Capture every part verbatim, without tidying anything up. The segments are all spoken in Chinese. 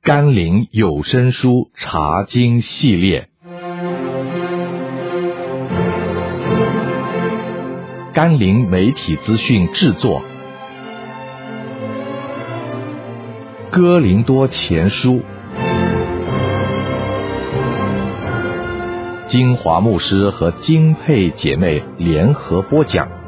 甘霖有声书查经系列，甘霖媒体资讯制作，哥林多前书，金华牧师和金佩姐妹联合播讲。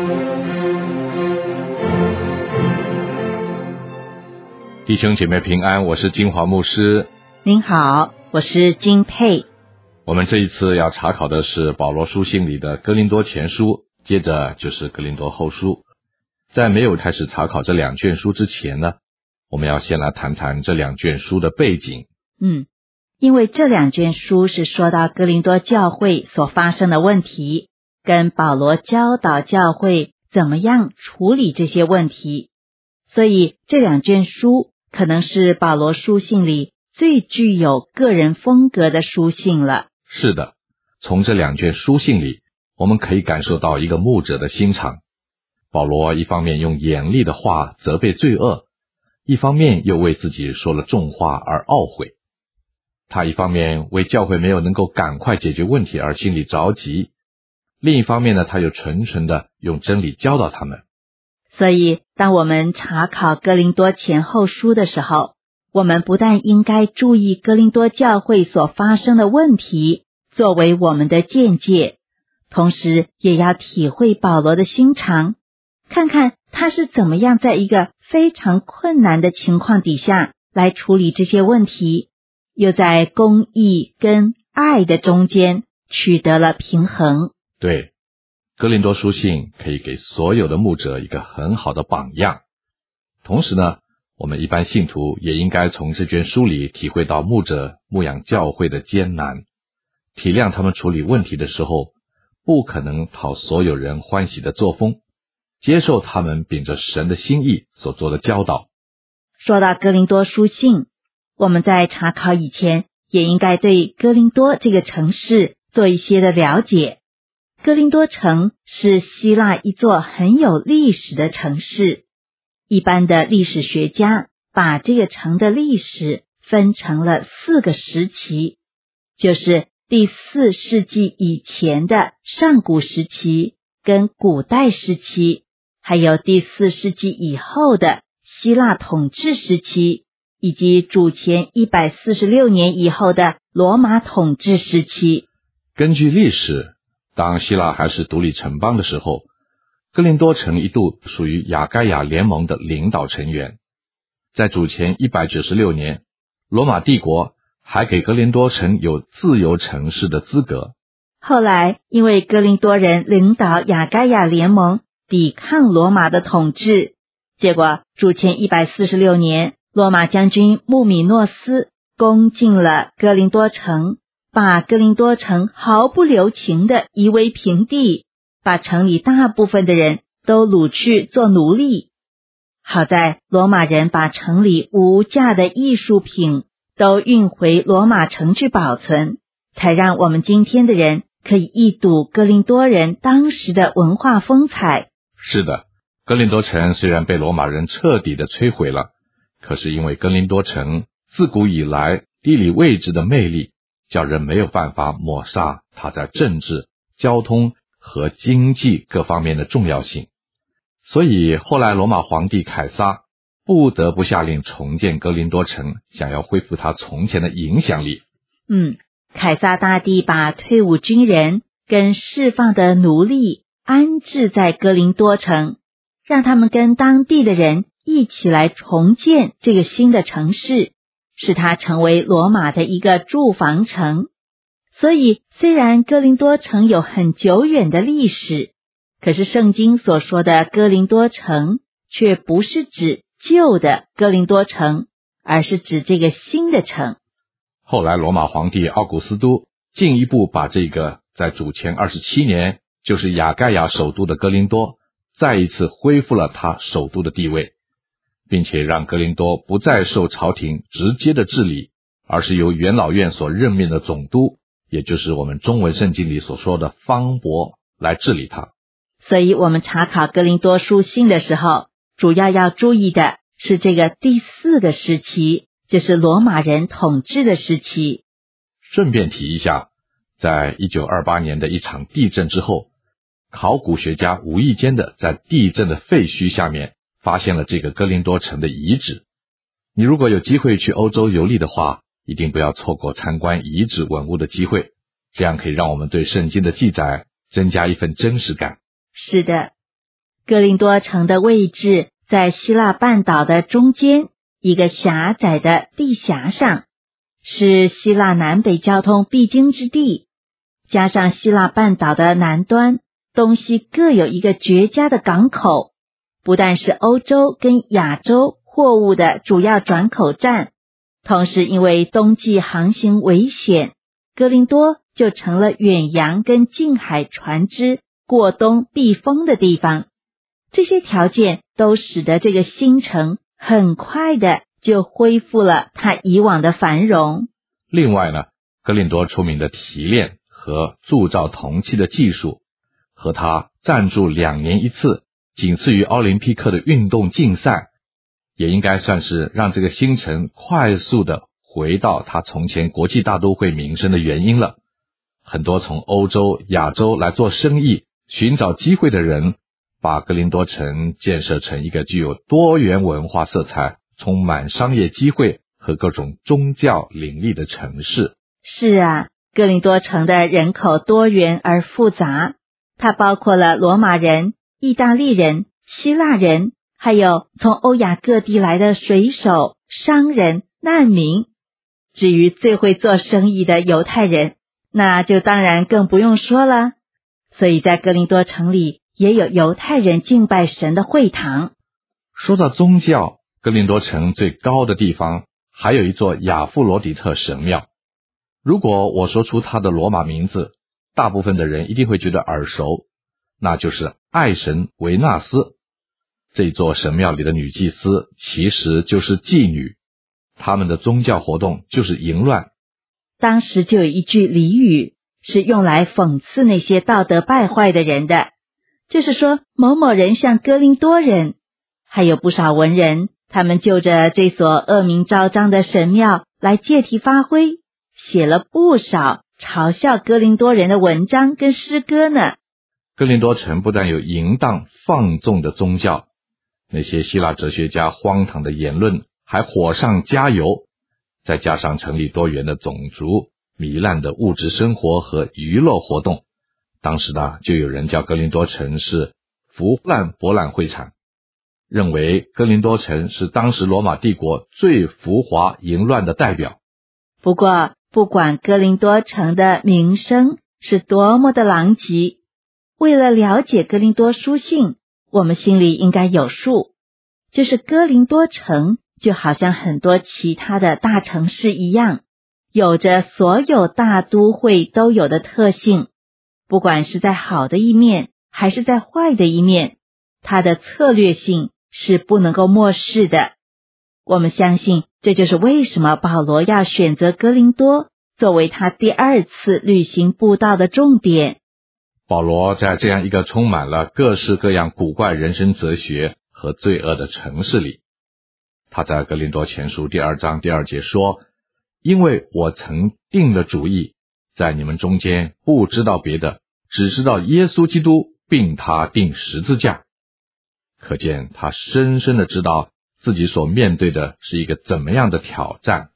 弟兄姐妹平安，我是金华牧师。 您好，我是金佩。 我们这一次要查考的是保罗书信里的哥林多前书，接着就是哥林多后书。在没有开始查考这两卷书之前呢，我们要先来谈谈这两卷书的背景。 嗯，因为这两卷书是说到哥林多教会所发生的问题，跟保罗教导教会怎么样处理这些问题，所以这两卷书可能是保罗书信里最具有个人风格的书信了。 是的，从这两卷书信里，我们可以感受到一个牧者的心肠。保罗一方面用严厉的话责备罪恶，一方面又为自己说了重话而懊悔。他一方面为教会没有能够赶快解决问题而心里着急，另一方面呢，他又纯纯的用真理教导他们。 所以当我们查考哥林多前后书的时候，我们不但应该注意哥林多教会所发生的问题作为我们的见解，同时也要体会保罗的心肠，看看他是怎么样在一个非常困难的情况底下来处理这些问题，又在公义跟爱的中间取得了平衡。 对，哥林多书信可以给所有的牧者一个很好的榜样。同时呢，我们一般信徒也应该从这卷书里体会到牧者牧养教会的艰难，体谅他们处理问题的时候不可能讨所有人欢喜的作风，接受他们秉着神的心意所做的教导。 说到哥林多书信，我们在查考以前也应该对哥林多这个城市做一些的了解。哥林多城是希腊一座很有历史的城市，一般的历史学家把这个城的历史分成了四个时期，就是第四世纪以前的上古时期跟古代时期，还有第四世纪以后的希腊统治时期，以及主前一百四十六年以后的罗马统治时期。 根据历史，当希腊还是独立城邦的时候，哥林多城一度属于亚该亚联盟的领导成员。在主前一百九十六年，罗马帝国还给哥林多城有自由城市的资格。 后来因为哥林多人领导亚该亚联盟抵抗罗马的统治，结果主前一百四十六年，罗马将军穆米诺斯攻进了哥林多城，把哥林多城毫不留情地夷为平地，把城里大部分的人都掳去做奴隶。好在罗马人把城里无价的艺术品都运回罗马城去保存，才让我们今天的人可以一睹哥林多人当时的文化风采。 是的，哥林多城虽然被罗马人彻底的摧毁了，可是因为哥林多城自古以来地理位置的魅力，叫人没有办法抹杀它在政治、交通和经济各方面的重要性。所以后来罗马皇帝凯撒不得不下令重建哥林多城，想要恢复它从前的影响力。 嗯，凯撒大帝把退伍军人跟释放的奴隶安置在哥林多城，让他们跟当地的人一起来重建这个新的城市，使它成为罗马的一个住房城。所以虽然哥林多城有很久远的历史，可是圣经所说的哥林多城却不是指旧的哥林多城，而是指这个新的城。 后来罗马皇帝奥古斯都进一步把这个在主前二十七年就是亚该亚首都的哥林多再一次恢复了他首都的地位，并且让哥林多不再受朝廷直接的治理，而是由元老院所任命的总督，也就是我们中文圣经里所说的方伯来治理它。 所以我们查考哥林多书信的时候，主要要注意的是这个第四个时期， 这是罗马人统治的时期。 顺便提一下，在一九二八年的一场地震之后，考古学家无意间的在地震的废墟下面发现了这个哥林多城的遗址。你如果有机会去欧洲游历的话，一定不要错过参观遗址文物的机会，这样可以让我们对圣经的记载增加一份真实感。 是的，哥林多城的位置在希腊半岛的中间一个狭窄的地峡上，是希腊南北交通必经之地，加上希腊半岛的南端东西各有一个绝佳的港口，不但是欧洲跟亚洲货物的主要转口站，同时因为冬季航行危险，哥林多就成了远洋跟近海船只过冬避风的地方。这些条件都使得这个新城很快的就恢复了它以往的繁荣。 另外呢，哥林多出名的提炼和铸造铜器的技术，和它赞助两年一次仅次于奥林匹克的运动竞赛，也应该算是让这个新城快速的回到它从前国际大都会名声的原因了。很多从欧洲、亚洲来做生意寻找机会的人，把哥林多城建设成一个具有多元文化色彩、充满商业机会和各种宗教林立的城市。 是啊，哥林多城的人口多元而复杂，它包括了罗马人、意大利人、希腊人，还有从欧亚各地来的水手、商人、难民。至于最会做生意的犹太人，那就当然更不用说了。所以在哥林多城里也有犹太人敬拜神的会堂。 说到宗教，哥林多城最高的地方还有一座亚弗罗底特神庙。如果我说出它的罗马名字，大部分的人一定会觉得耳熟，那就是爱神维纳斯。这座神庙里的女祭司其实就是妓女，她们的宗教活动就是淫乱。 当时就有一句俚语是用来讽刺那些道德败坏的人的，就是说某某人像哥林多人。还有不少文人，他们就着这所恶名昭彰的神庙来借题发挥，写了不少嘲笑哥林多人的文章跟诗歌呢。 哥林多城不但有淫荡放纵的宗教，那些希腊哲学家荒唐的言论还火上加油，再加上城里多元的种族、糜烂的物质生活和娱乐活动，当时呢就有人叫哥林多城是腐烂博览会场，认为哥林多城是当时罗马帝国最浮华淫乱的代表。 不过不管哥林多城的名声是多么的狼藉，为了了解哥林多书信，我们心里应该有数，就是哥林多城就好像很多其他的大城市一样，有着所有大都会都有的特性，不管是在好的一面还是在坏的一面，它的策略性是不能够漠视的。我们相信这就是为什么保罗要选择哥林多作为他第二次旅行布道的重点。 保罗在这样一个充满了各式各样古怪人生哲学和罪恶的城市里，他在哥林多前书第二章第二节说，因为我曾定了主意，在你们中间不知道别的，只知道耶稣基督并他钉十字架。可见他深深的知道自己所面对的是一个怎么样的挑战。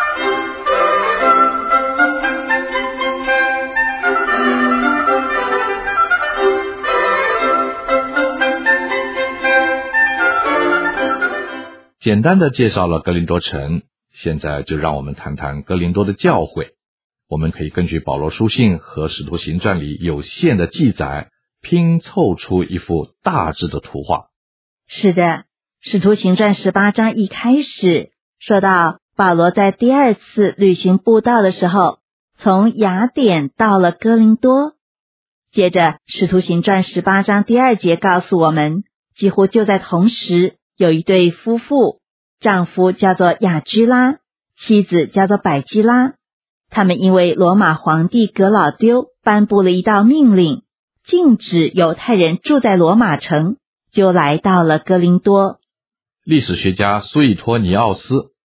简单的介绍了哥林多城，现在就让我们谈谈哥林多的教会。我们可以根据保罗书信和使徒行传里有限的记载，拼凑出一幅大致的图画。 是的，使徒行传十八章一开始说到保罗在第二次旅行布道的时候，从雅典到了哥林多。接着使徒行传十八章第二节告诉我们，几乎就在同时，有一对夫妇，丈夫叫做雅居拉，妻子叫做百基拉。他们因为罗马皇帝革老丢颁布了一道命令，禁止犹太人住在罗马城，就来到了哥林多。 历史学家苏伊托尼奥斯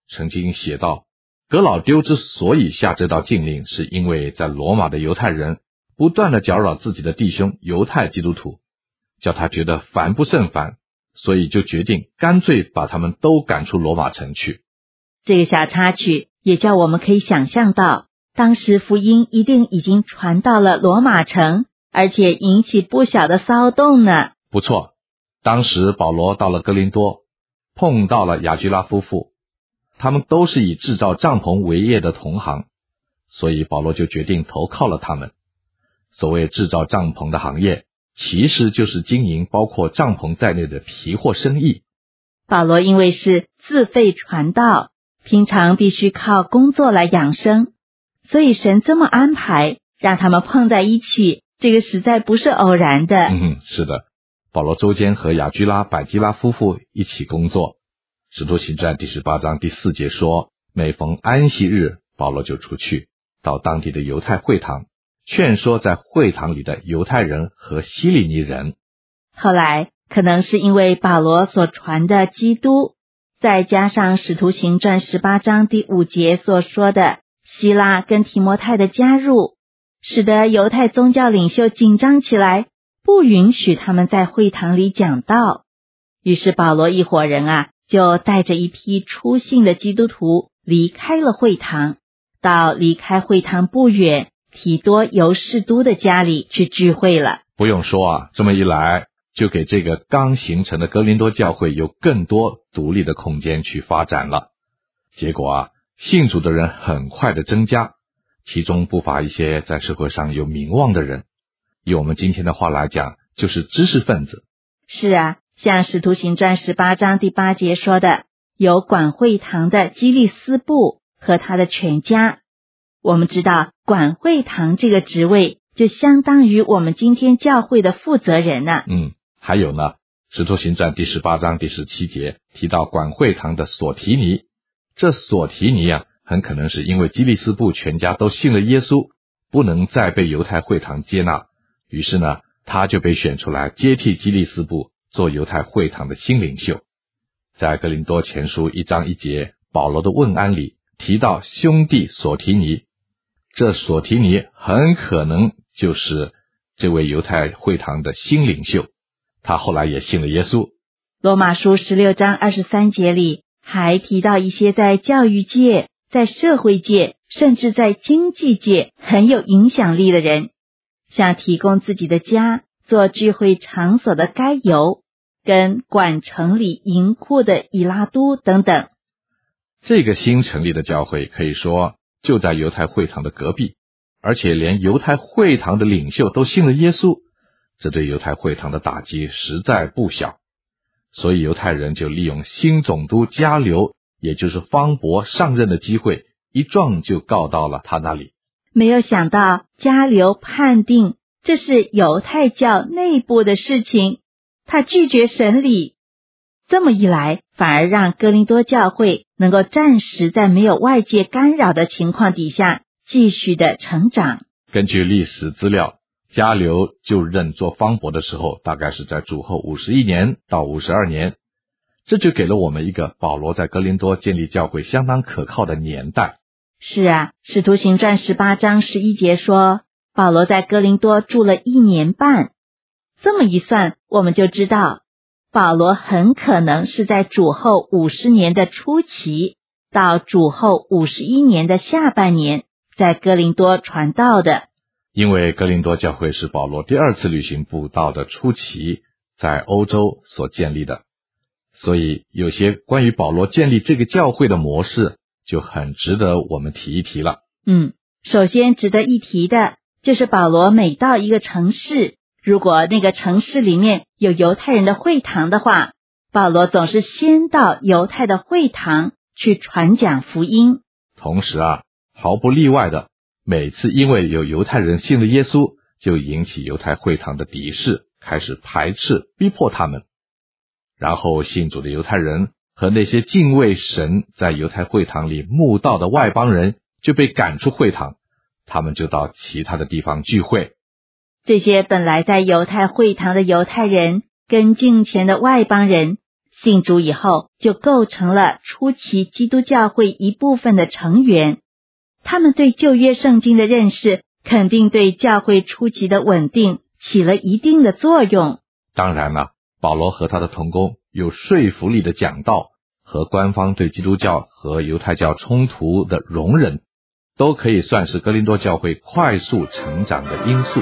曾经写道，革老丢之所以下这道禁令，是因为在罗马的犹太人不断的搅扰自己的弟兄犹太基督徒，叫他觉得烦不胜烦，所以就决定干脆把他们都赶出罗马城去。 这个小插曲也叫我们可以想象到，当时福音一定已经传到了罗马城，而且引起不小的骚动呢。 不错，当时保罗到了哥林多，碰到了雅居拉夫妇，他们都是以制造帐篷为业的同行，所以保罗就决定投靠了他们。所谓制造帐篷的行业，其实就是经营包括帐篷在内的皮货生意。 保罗因为是自费传道，平常必须靠工作来养生，所以神这么安排，让他们碰在一起，这个实在不是偶然的。 嗯，是的，保罗周间和雅居拉、百基拉夫妇一起工作。使徒行传第十八章第四节说，每逢安息日，保罗就出去到当地的犹太会堂，劝说在会堂里的犹太人和希利尼人。 后来可能是因为保罗所传的基督，再加上使徒行传十八章第五节所说的希拉跟提摩太的加入，使得犹太宗教领袖紧张起来，不允许他们在会堂里讲道。于是保罗一伙人啊，就带着一批初信的基督徒离开了会堂，到离开会堂不远提多犹士都的家里去聚会了。 不用说啊，这么一来，就给这个刚形成的哥林多教会有更多独立的空间去发展了。结果啊，信主的人很快的增加，其中不乏一些在社会上有名望的人，以我们今天的话来讲，就是知识分子。 是啊，像使徒行传十八章第八节说的，有管会堂的基利斯布和他的全家。我们知道管会堂这个职位就相当于我们今天教会的负责人呢。 嗯，还有呢，使徒行传第十八章第十七节提到管会堂的索提尼，这索提尼啊，很可能是因为基利斯布全家都信了耶稣，不能再被犹太会堂接纳，于是呢，他就被选出来接替基利斯布做犹太会堂的新领袖。在哥林多前书一章一节保罗的问安里提到兄弟索提尼，这索提尼很可能就是这位犹太会堂的新领袖，他后来也信了耶稣。 罗马书十六章二十三节里还提到一些在教育界、在社会界，甚至在经济界很有影响力的人，像提供自己的家做聚会场所的该犹，跟管城里银库的以拉都等等。 这个新成立的教会可以说就在犹太会堂的隔壁，而且连犹太会堂的领袖都信了耶稣，这对犹太会堂的打击实在不小。所以犹太人就利用新总督加流，也就是方伯上任的机会，一状就告到了他那里。 没有想到加流判定这是犹太教内部的事情，他拒绝审理。这么一来，反而让哥林多教会能够暂时在没有外界干扰的情况底下继续的成长。 根据历史资料，加流就任做方伯的时候，大概是在主后五十一年到五十二年，这就给了我们一个保罗在哥林多建立教会相当可靠的年代。 是啊，使徒行传十八章十一节说，保罗在哥林多住了一年半。这么一算，我们就知道保罗很可能是在主后五十年的初期到主后五十一年的下半年在哥林多传道的。 因为哥林多教会是保罗第二次旅行布道的初期在欧洲所建立的，所以有些关于保罗建立这个教会的模式就很值得我们提一提了。 嗯，首先值得一提的就是保罗每到一个城市，如果那个城市里面有犹太人的会堂的话，保罗总是先到犹太的会堂去传讲福音。 同时啊，毫不例外的，每次因为有犹太人信了耶稣，就引起犹太会堂的敌视，开始排斥逼迫他们。然后信主的犹太人和那些敬畏神在犹太会堂里慕道的外邦人就被赶出会堂，他们就到其他的地方聚会。 这些本来在犹太会堂的犹太人跟敬虔的外邦人， 信主以后就构成了初期基督教会一部分的成员。他们对旧约圣经的认识肯定对教会初期的稳定起了一定的作用。 当然了，保罗和他的同工有说服力的讲道和官方对基督教和犹太教冲突的容忍，都可以算是哥林多教会快速成长的因素。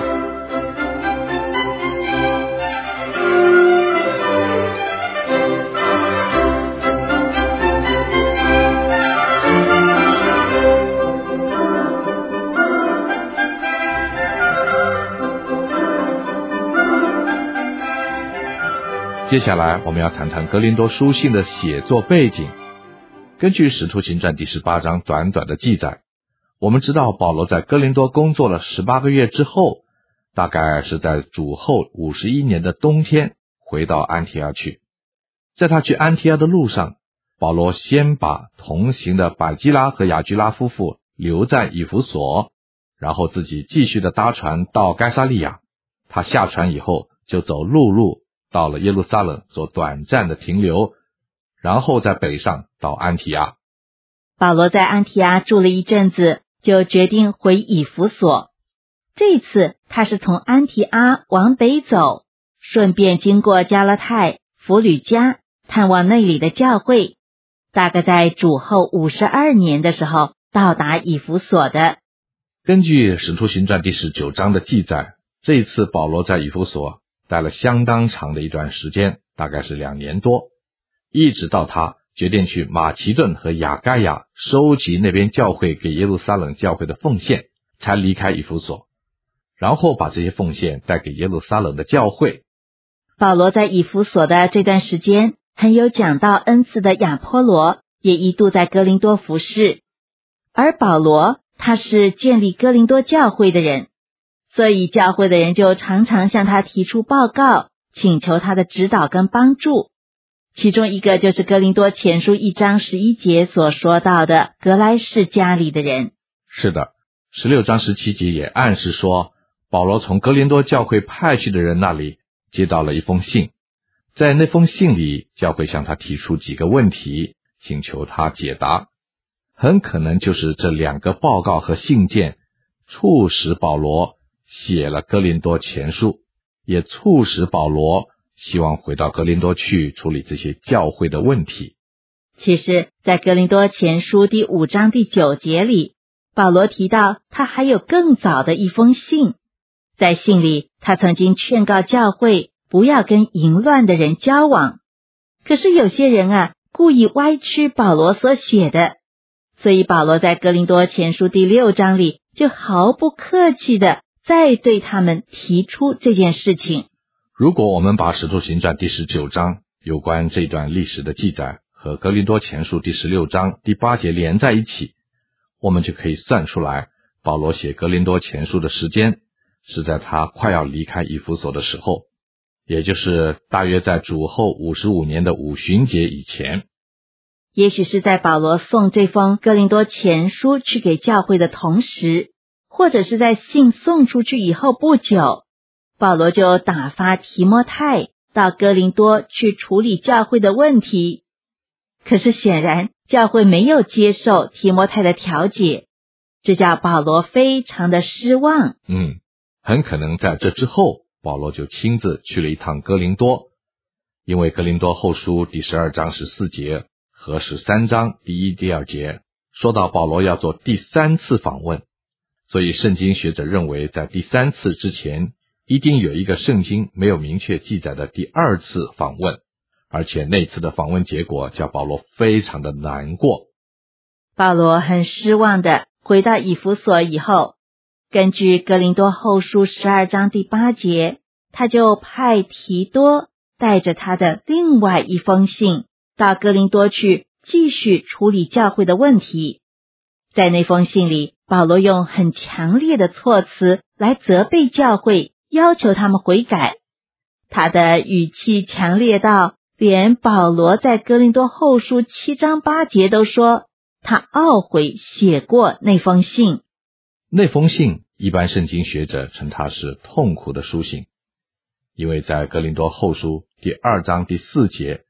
接下来我们要谈谈哥林多书信的写作背景。根据使徒行传第十八章短短的记载，我们知道保罗在哥林多工作了十八个月之后，大概是在主后五十一年的冬天回到安提阿去。在他去安提阿的路上，保罗先把同行的百基拉和雅居拉夫妇留在以弗所，然后自己继续的搭船到该撒利亚。他下船以后就走陆路到了耶路撒冷做短暂的停留，然后再北上到安提阿。 保罗在安提阿住了一阵子，就决定回以弗所。这次他是从安提阿往北走，顺便经过加拉太、弗吕家，探望那里的教会。大概在主后五十二年的时候到达以弗所的。 根据使徒行传第十九章的记载，这一次保罗在以弗所待了相当长的一段时间，大概是两年多，一直到他决定去马其顿和亚该亚收集那边教会给耶路撒冷教会的奉献，才离开以弗所，然后把这些奉献带给耶路撒冷的教会。 保罗在以弗所的这段时间，很有讲道恩赐的亚波罗也一度在哥林多服侍，而保罗他是建立哥林多教会的人，所以教会的人就常常向他提出报告，请求他的指导跟帮助。其中一个就是哥林多前书一章十一节所说到的格莱士家里的人。 是的，十六章十七节也暗示说，保罗从哥林多教会派去的人那里接到了一封信，在那封信里，教会向他提出几个问题，请求他解答。很可能就是这两个报告和信件促使保罗写了哥林多前书，也促使保罗希望回到哥林多去处理这些教会的问题。 其实在哥林多前书第五章第九节里，保罗提到他还有更早的一封信，在信里他曾经劝告教会不要跟淫乱的人交往。可是有些人啊，故意歪曲保罗所写的，所以保罗在哥林多前书第六章里就毫不客气的再对他们提出这件事情。 如果我们把使徒行传第十九章有关这段历史的记载和哥林多前书第十六章第八节连在一起，我们就可以算出来，保罗写哥林多前书的时间是在他快要离开以弗所的时候，也就是大约在主后五十五年的五旬节以前。 也许是在保罗送这封哥林多前书去给教会的同时，或者是在信送出去以后不久，保罗就打发提摩太到哥林多去处理教会的问题。可是显然教会没有接受提摩太的调解，这叫保罗非常的失望。 嗯，很可能在这之后，保罗就亲自去了一趟哥林多，因为哥林多后书第十二章十四节和十三章第一、第二节说到保罗要做第三次访问，所以圣经学者认为在第三次之前一定有一个圣经没有明确记载的第二次访问，而且那次的访问结果叫保罗非常的难过。 保罗很失望的回到以弗所以后，根据哥林多后书十二章第八节，他就派提多带着他的另外一封信到哥林多去继续处理教会的问题。在那封信里，保罗用很强烈的措辞来责备教会，要求他们悔改。他的语气强烈到连保罗在哥林多后书七章八节都说他懊悔写过那封信。 那封信一般圣经学者称它是痛苦的书信，因为在哥林多后书第二章第四节，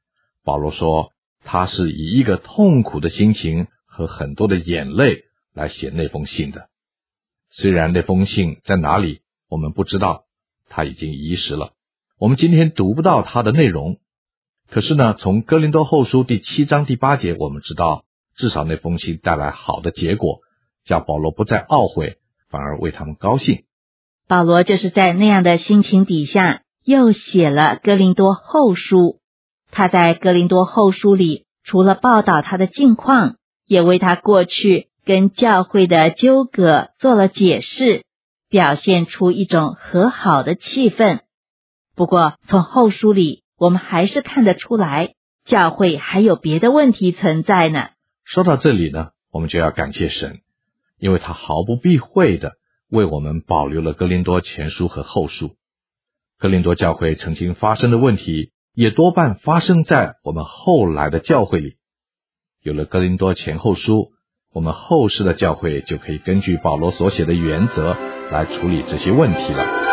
保罗说他是以一个痛苦的心情和很多的眼泪来写那封信的。虽然那封信在哪里我们不知道，他已经遗失了，我们今天读不到它的内容。可是呢，从哥林多后书第七章第八节我们知道，至少那封信带来好的结果，叫保罗不再懊悔，反而为他们高兴。 保罗就是在那样的心情底下又写了哥林多后书。他在哥林多后书里除了报道他的近况，也为他过去跟教会的纠葛做了解释，表现出一种和好的气氛。不过从后书里我们还是看得出来，教会还有别的问题存在呢。 说到这里呢，我们就要感谢神，因为他毫不避讳的为我们保留了哥林多前书和后书。哥林多教会曾经发生的问题，也多半发生在我们后来的教会里。有了哥林多前后书，我们后世的教会就可以根据保罗所写的原则来处理这些问题了。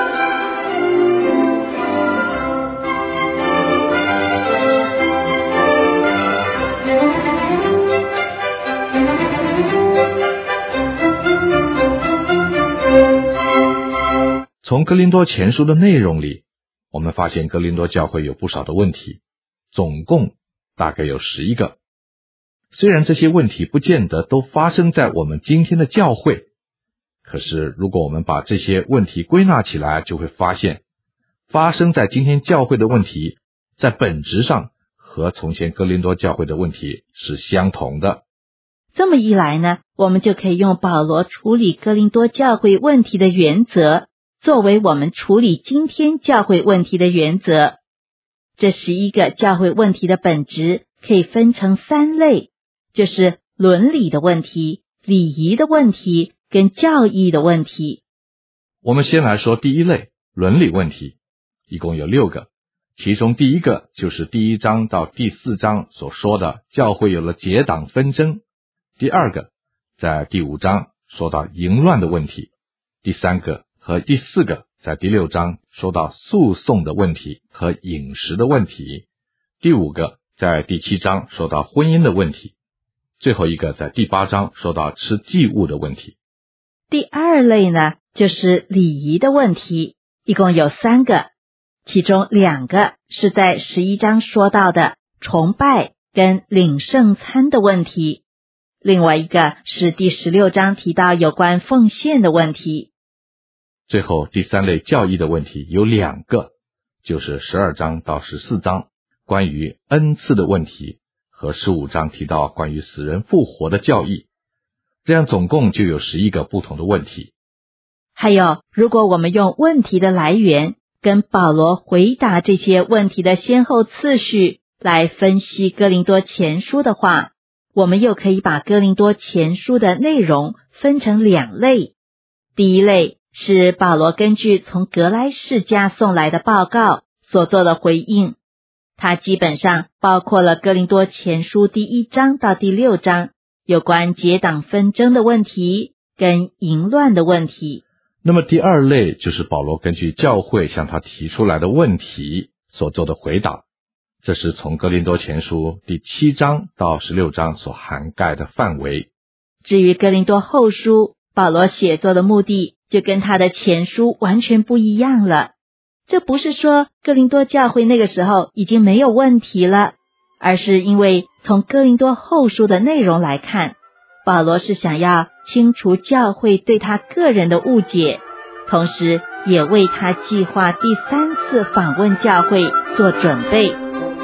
从哥林多前书的内容里，我们发现哥林多教会有不少的问题，总共大概有十一个。虽然这些问题不见得都发生在我们今天的教会，可是如果我们把这些问题归纳起来，就会发现发生在今天教会的问题，在本质上和从前哥林多教会的问题是相同的。 这么一来呢，我们就可以用保罗处理哥林多教会问题的原则作为我们处理今天教会问题的原则。这十一个教会问题的本质可以分成三类，就是伦理的问题、礼仪的问题跟教义的问题。 我们先来说第一类，伦理问题，一共有六个。其中第一个就是第一章到第四章所说的教会有了结党纷争。第二个在第五章说到淫乱的问题。第三个和第四个在第六章说到诉讼的问题和饮食的问题。第五个在第七章说到婚姻的问题。最后一个在第八章说到吃祭物的问题。 第二类呢，就是礼仪的问题，一共有三个，其中两个是在十一章说到的崇拜跟领圣餐的问题，另外一个是第十六章提到有关奉献的问题。 最后第三类教义的问题有两个，就是十二章到十四章关于恩赐的问题，和十五章提到关于死人复活的教义。这样总共就有十一个不同的问题。 还有，如果我们用问题的来源跟保罗回答这些问题的先后次序来分析哥林多前书的话，我们又可以把哥林多前书的内容分成两类。第一类是保罗根据从格莱世家送来的报告所做的回应，它基本上包括了哥林多前书第一章到第六章有关结党纷争的问题跟淫乱的问题。 那么第二类就是保罗根据教会向他提出来的问题所做的回答，这是从哥林多前书第七章到十六章所涵盖的范围。 至于哥林多后书，保罗写作的目的就跟他的前书完全不一样了。这不是说哥林多教会那个时候已经没有问题了，而是因为从哥林多后书的内容来看，保罗是想要清除教会对他个人的误解，同时也为他计划第三次访问教会做准备。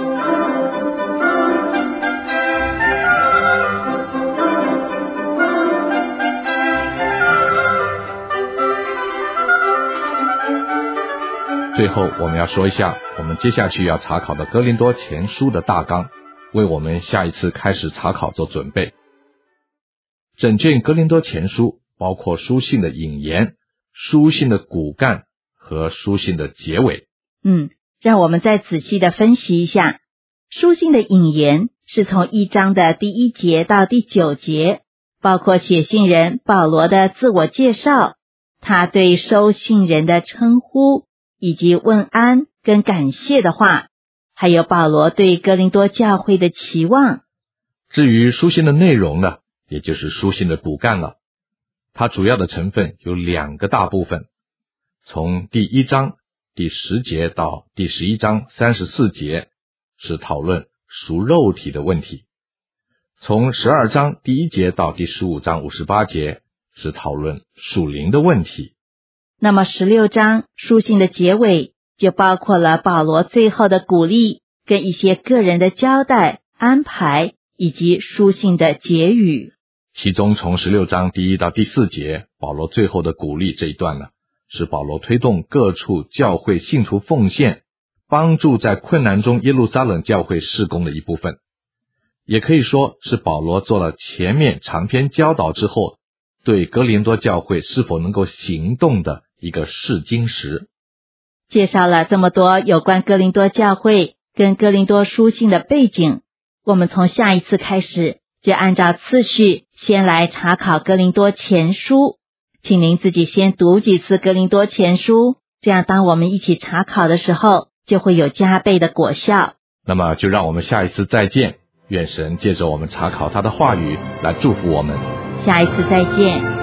最后我们要说一下我们接下去要查考的哥林多前书的大纲，为我们下一次开始查考做准备。整卷哥林多前书包括书信的引言、书信的骨干和书信的结尾。 嗯，让我们再仔细的分析一下。书信的引言是从一章的第一节到第九节，包括写信人保罗的自我介绍，他对收信人的称呼以及问安跟感谢的话， 还有保罗对哥林多教会的期望。 至于书信的内容呢，也就是书信的骨干了。它主要的成分有两个大部分，从第一章第十节到第十一章三十四节是讨论属肉体的问题，从十二章第一节到第十五章五十八节是讨论属灵的问题。 那么十六章书信的结尾就包括了保罗最后的鼓励，跟一些个人的交代、安排，以及书信的结语。 其中从十六章第一到第四节，保罗最后的鼓励这一段呢，是保罗推动各处教会信徒奉献，帮助在困难中耶路撒冷教会事工的一部分。也可以说是保罗做了前面长篇教导之后，对哥林多教会是否能够行动的一个试金石。 介绍了这么多有关哥林多教会跟哥林多书信的背景，我们从下一次开始就按照次序先来查考哥林多前书。请您自己先读几次哥林多前书，这样当我们一起查考的时候就会有加倍的果效。 那么就让我们下一次再见，愿神借着我们查考他的话语来祝福我们。 下一次再见。